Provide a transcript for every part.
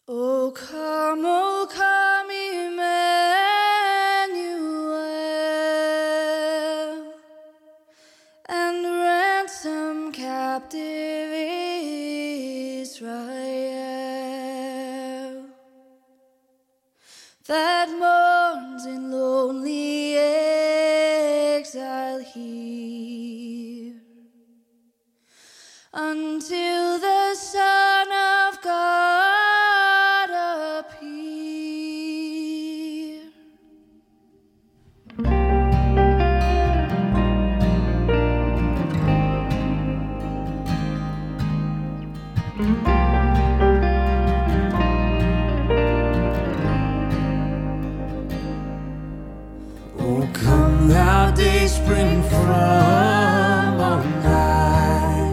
O come, Emmanuel, and ransom captive Israel that mourns in lonely exile here, until the Son of God appear. Oh, come thou day spring from on high,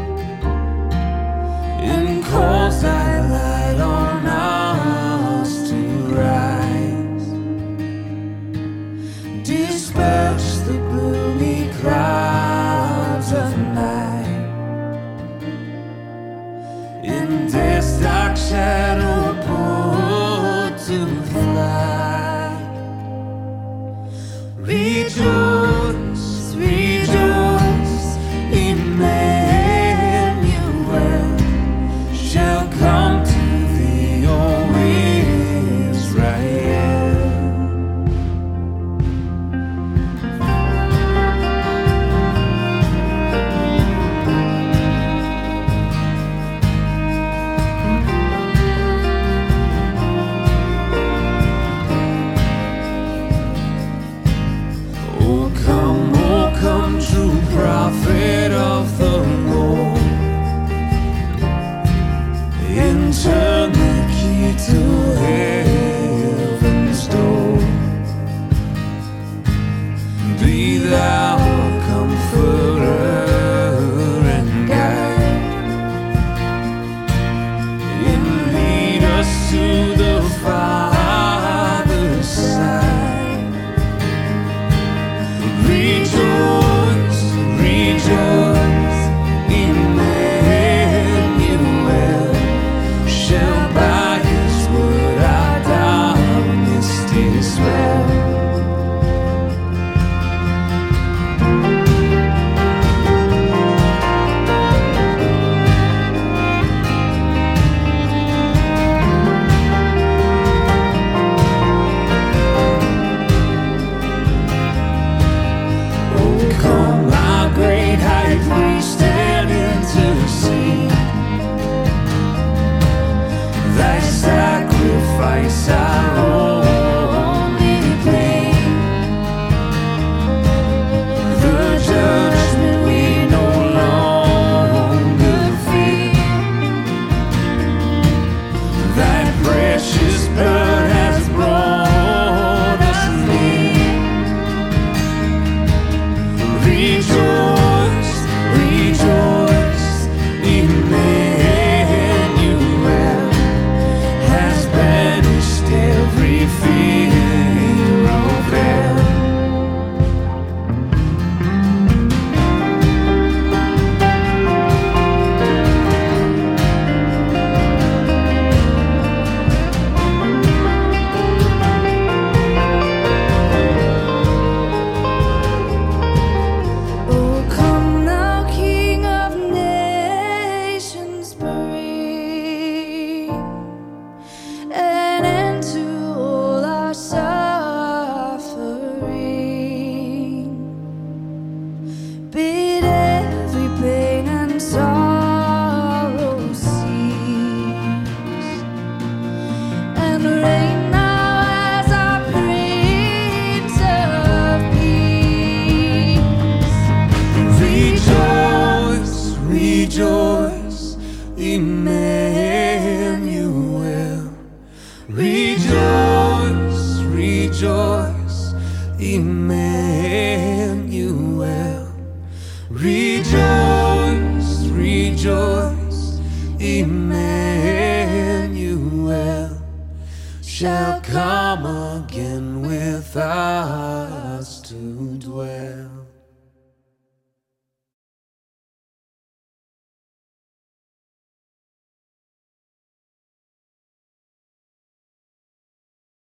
and calls thy light on us to rise. Dispatch the gloomy clouds of night, in death's dark shadow put to flight. Rejoice, rejoice, Emmanuel shall come to thee, O Israel. Oh come, true prophet of the Lord, and turn the key to heaven's door. Be thou a comforter and guide, and lead us to the Father's side. Rejoice, rejoice, Emmanuel shall by his word our darkness dispel. Come, our great high priest, and intercede. Thy sacrifice our only plea. The judgment we no longer fear. Thy precious blood has brought us near. Rejoice, rejoice, Emmanuel has banished every fear of hell. Oh, come thou King of nations, bring an end to all our suffering. Bid every pain and sorrow cease, and reign now as our Prince of Peace. Rejoice, rejoice, Emmanuel. Rejoice, rejoice, Emmanuel. Rejoice, rejoice, Emmanuel shall come again with us to dwell.